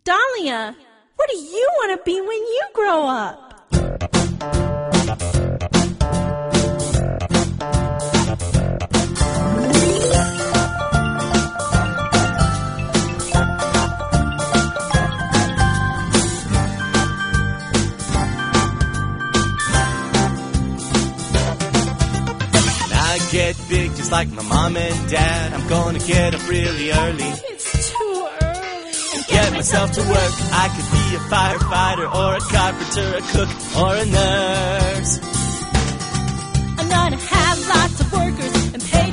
Dahlia, what do you want to be when you grow up? Get big just like my mom and dad. I'm gonna get up really early. It's too early. Get myself to work. I could be a firefighter or a carpenter, a cook or a nurse. I'm gonna have lots of workers